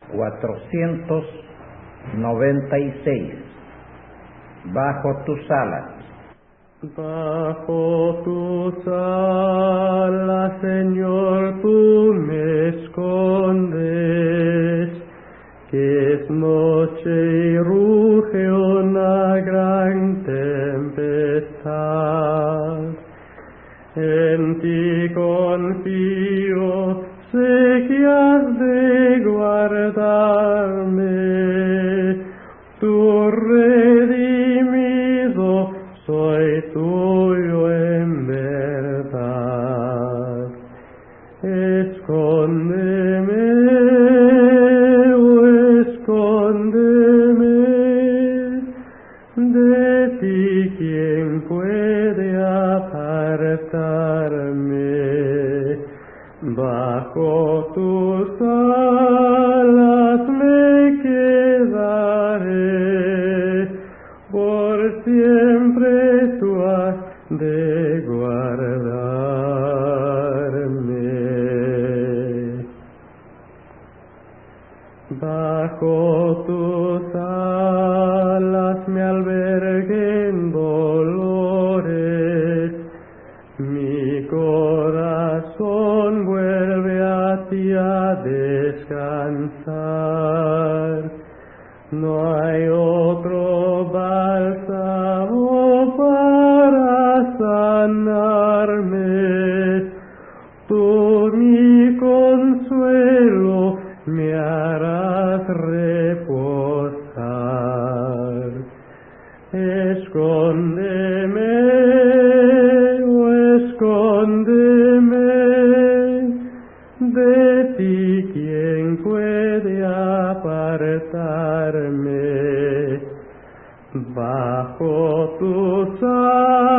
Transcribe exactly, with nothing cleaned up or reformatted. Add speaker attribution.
Speaker 1: cuatrocientos noventa y seis. Bajo tus alas.
Speaker 2: Bajo tus alas, Señor, tú me escondes, que es noche y ruge una gran tempestad. En ti confío, sé que has de guardarme, tu redimido soy tuyo en verdad. Escóndeme, oh escóndeme, de ti quién puede apartarme. Bajo tus alas me quedaré, por siempre tú has de guardarme. Bajo tus alas me alberguen dolores, mi corazón vuelve a ti a descansar. No hay otro bálsamo para sanarme, tú mi consuelo me harás reposar. Escóndeme, oh escóndeme, de ti quién puede apartarme. Bajo tus alas